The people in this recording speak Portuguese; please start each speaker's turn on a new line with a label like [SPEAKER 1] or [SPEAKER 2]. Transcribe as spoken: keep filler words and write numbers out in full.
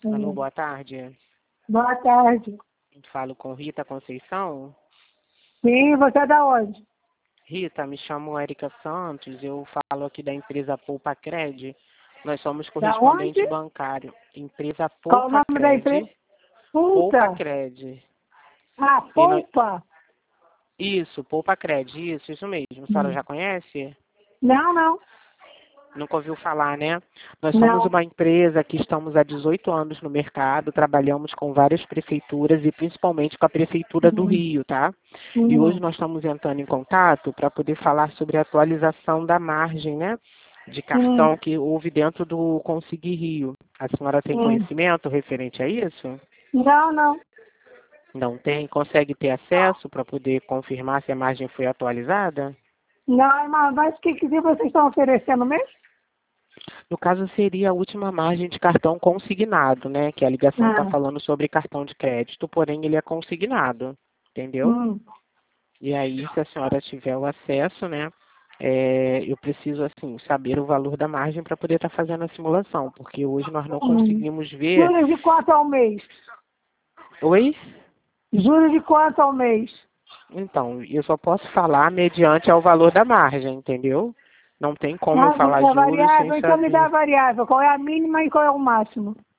[SPEAKER 1] Alô,
[SPEAKER 2] Hum.
[SPEAKER 1] boa tarde.
[SPEAKER 2] Boa tarde.
[SPEAKER 1] Falo com Rita Conceição.
[SPEAKER 2] Sim, você é da onde?
[SPEAKER 1] Rita, me chamo Érica Santos, eu falo aqui da empresa Poupa Cred. Nós somos
[SPEAKER 2] Da
[SPEAKER 1] correspondente
[SPEAKER 2] onde?
[SPEAKER 1] bancário. Empresa
[SPEAKER 2] Qual o
[SPEAKER 1] Poupa
[SPEAKER 2] nome da empresa?
[SPEAKER 1] Cred. Poupa
[SPEAKER 2] Puta.
[SPEAKER 1] Cred.
[SPEAKER 2] Ah,
[SPEAKER 1] E nós...
[SPEAKER 2] Poupa.
[SPEAKER 1] Isso, Poupa Cred, isso, isso mesmo. A senhora
[SPEAKER 2] Hum.
[SPEAKER 1] já conhece?
[SPEAKER 2] Não, não.
[SPEAKER 1] Nunca ouviu falar, né? Nós somos
[SPEAKER 2] Não.
[SPEAKER 1] uma empresa que estamos há dezoito anos no mercado, trabalhamos com várias prefeituras e principalmente com a Prefeitura do
[SPEAKER 2] Hum.
[SPEAKER 1] Rio, tá? E hoje
[SPEAKER 2] Hum.
[SPEAKER 1] nós estamos entrando em contato para poder falar sobre a atualização da margem, né? De
[SPEAKER 2] Hum.
[SPEAKER 1] cartão que houve dentro do Consegui Rio. A senhora tem
[SPEAKER 2] Hum.
[SPEAKER 1] conhecimento referente a isso?
[SPEAKER 2] Não, não.
[SPEAKER 1] Não tem? Consegue ter acesso para poder confirmar se a margem foi atualizada?
[SPEAKER 2] Não, mas, mas o que, que vocês estão oferecendo mesmo?
[SPEAKER 1] No caso, seria a última margem de cartão consignado, né? Que a ligação está
[SPEAKER 2] Ah.
[SPEAKER 1] falando sobre cartão de crédito, porém ele é consignado, entendeu?
[SPEAKER 2] Hum.
[SPEAKER 1] E aí, se a senhora tiver o acesso, né? é, eu preciso, assim, saber o valor da margem para poder estar fazendo a simulação, porque hoje nós não
[SPEAKER 2] Hum.
[SPEAKER 1] conseguimos ver...
[SPEAKER 2] Juros de quanto ao mês?
[SPEAKER 1] Oi?
[SPEAKER 2] Juros de quanto ao mês?
[SPEAKER 1] Então, eu só posso falar mediante ao valor da margem, entendeu? Não tem como eu
[SPEAKER 2] Ah,
[SPEAKER 1] falar
[SPEAKER 2] é
[SPEAKER 1] juros sem
[SPEAKER 2] variável, então me dá a
[SPEAKER 1] saber.
[SPEAKER 2] variável. Qual é a mínima e qual é o máximo?